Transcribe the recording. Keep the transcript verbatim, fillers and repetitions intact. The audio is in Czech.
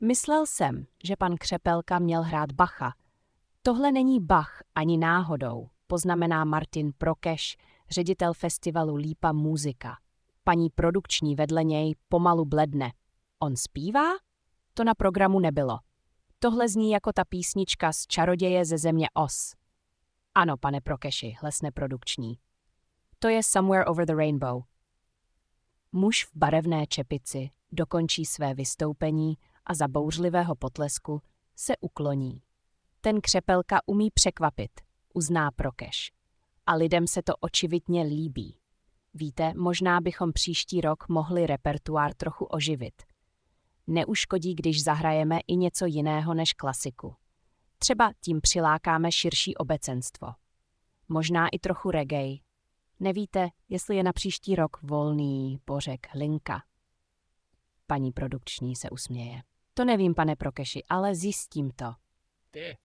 Myslel jsem, že pan Křepelka měl hrát Bacha. Tohle není Bach ani náhodou, poznamená Martin Prokeš, ředitel festivalu Lípa Muzika. Paní produkční vedle něj pomalu bledne. On zpívá? To na programu nebylo. Tohle zní jako ta písnička z Čaroděje ze země Oz. Ano, pane Prokeši, hlesne produkční. To je Somewhere Over the Rainbow. Muž v barevné čepici dokončí své vystoupení a za bouřlivého potlesku se ukloní. Ten Křepelka umí překvapit, uzná Prokeš. A lidem se to očividně líbí. Víte, možná bychom příští rok mohli repertoár trochu oživit. Neuškodí, když zahrajeme i něco jiného než klasiku. Třeba tím přilákáme širší obecenstvo. Možná i trochu reggae. Nevíte, jestli je na příští rok volný Bořek Hlinka. Paní produkční se usměje. To nevím, pane Prokeši, ale zjistím to. Ty,